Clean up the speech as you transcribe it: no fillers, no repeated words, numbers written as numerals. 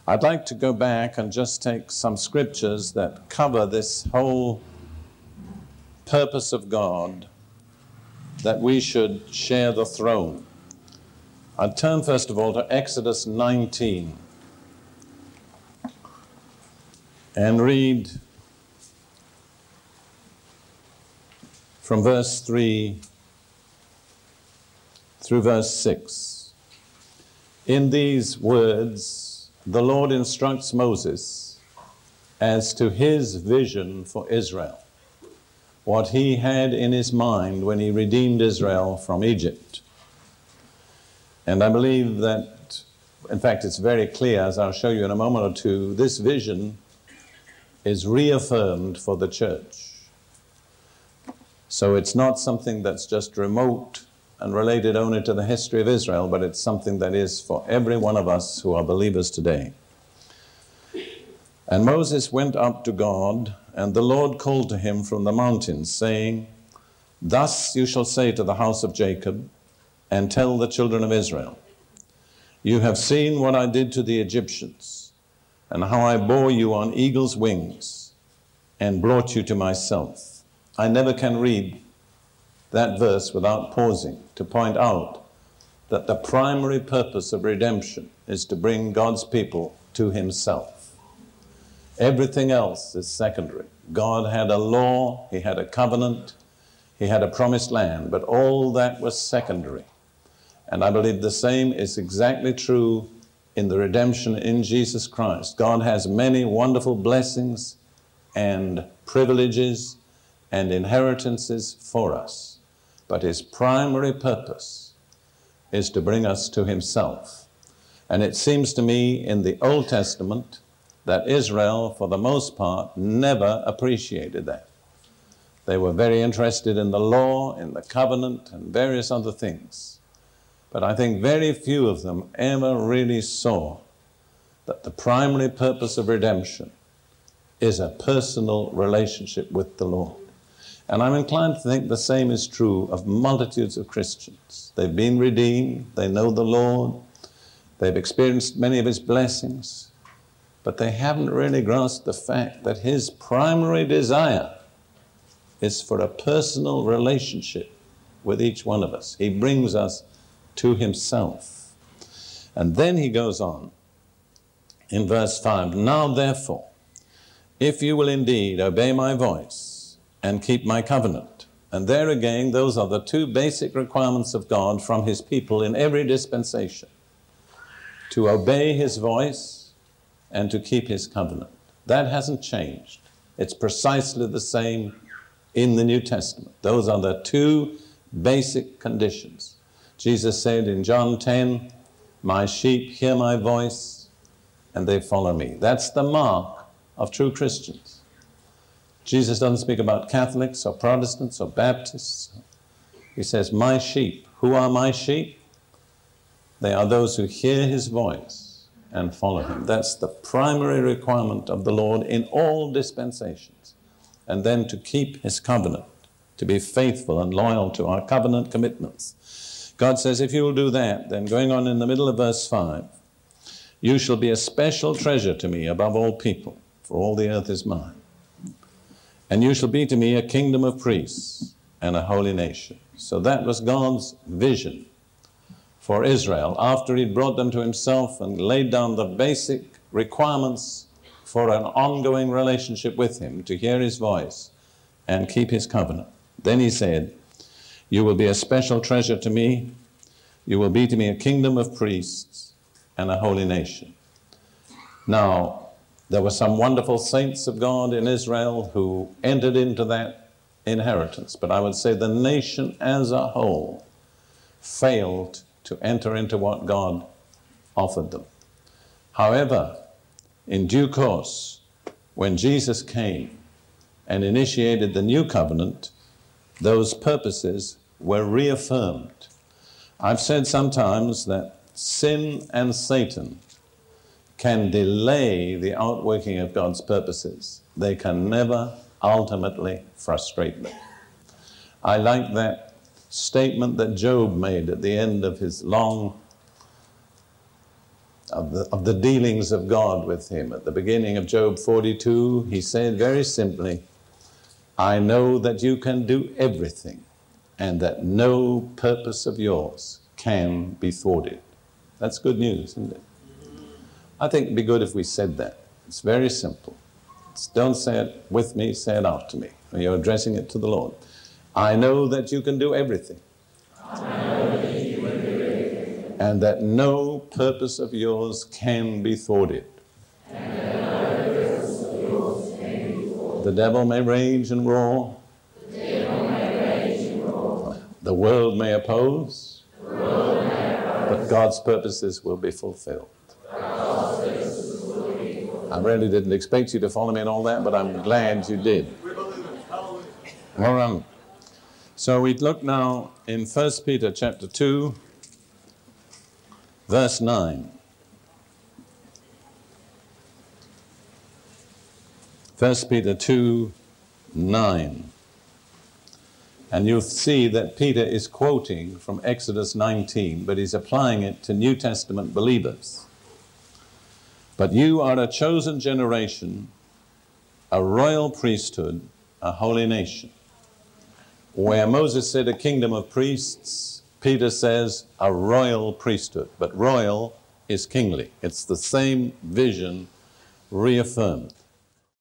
I'd like to go back and just take some scriptures that cover this whole purpose of God, that we should share the throne. I'd turn first of all to Exodus 19 and read from verse 3 through verse 6. In these words, the Lord instructs Moses as to his vision for Israel, what he had in his mind when he redeemed Israel from Egypt. And I believe that, in fact, it's very clear, as I'll show you in a moment or two, this vision is reaffirmed for the church. So it's not something that's just remote and related only to the history of Israel, but it's something that is for every one of us who are believers today. And Moses went up to God, and the Lord called to him from the mountains, saying, Thus you shall say to the house of Jacob, and tell the children of Israel, You have seen what I did to the Egyptians, and how I bore you on eagle's wings, and brought you to myself. I never can read that verse without pausing to point out that the primary purpose of redemption is to bring God's people to himself. Everything else is secondary. God had a law, he had a covenant, he had a promised land, but all that was secondary. And I believe the same is exactly true in the redemption in Jesus Christ. God has many wonderful blessings and privileges and inheritances for us, but his primary purpose is to bring us to himself. And it seems to me in the Old Testament that Israel, for the most part, never appreciated that. They were very interested in the law, in the covenant, and various other things. But I think very few of them ever really saw that the primary purpose of redemption is a personal relationship with the Lord. And I'm inclined to think the same is true of multitudes of Christians. They've been redeemed, they know the Lord, they've experienced many of his blessings, but they haven't really grasped the fact that his primary desire is for a personal relationship with each one of us. He brings us to himself. And then he goes on in verse 5, Now therefore, if you will indeed obey my voice and keep my covenant. And there again, those are the two basic requirements of God from his people in every dispensation: to obey his voice and to keep his covenant. That hasn't changed. It's precisely the same in the New Testament. Those are the two basic conditions. Jesus said in John 10, My sheep hear my voice and they follow me. That's the mark of true Christians. Jesus doesn't speak about Catholics or Protestants or Baptists. He says, my sheep. Who are my sheep? They are those who hear his voice and follow him. That's the primary requirement of the Lord in all dispensations. And then to keep his covenant, to be faithful and loyal to our covenant commitments. God says, if you will do that, then going on in the middle of verse 5, you shall be a special treasure to me above all people, for all the earth is mine. And you shall be to me a kingdom of priests and a holy nation. So that was God's vision for Israel after he'd brought them to himself and laid down the basic requirements for an ongoing relationship with him, to hear his voice and keep his covenant. Then he said, you will be a special treasure to me. You will be to me a kingdom of priests and a holy nation. Now, there were some wonderful saints of God in Israel who entered into that inheritance, but I would say the nation as a whole failed to enter into what God offered them. However, in due course, when Jesus came and initiated the new covenant, those purposes were reaffirmed. I've said sometimes that sin and Satan can delay the outworking of God's purposes. They can never ultimately frustrate them. I like that statement that Job made at the end of his long of the dealings of God with him. At the beginning of Job 42, he said very simply, I know that you can do everything and that no purpose of yours can be thwarted. That's good news, isn't it? I think it'd be good if we said that. It's very simple. Don't say it with me, say it out to me. You're addressing it to the Lord. I know that you can do everything. And that no purpose of yours can be thwarted. The devil may rage and roar. The world may oppose. But God's purposes will be fulfilled. I really didn't expect you to follow me in all that, but I'm glad you did. All right. So we look now in 1 Peter chapter 2, verse 9. 1 Peter 2, 9. And you'll see that Peter is quoting from Exodus 19, but he's applying it to New Testament believers. But you are a chosen generation, a royal priesthood, a holy nation. Where Moses said a kingdom of priests, Peter says a royal priesthood. But royal is kingly. It's the same vision reaffirmed.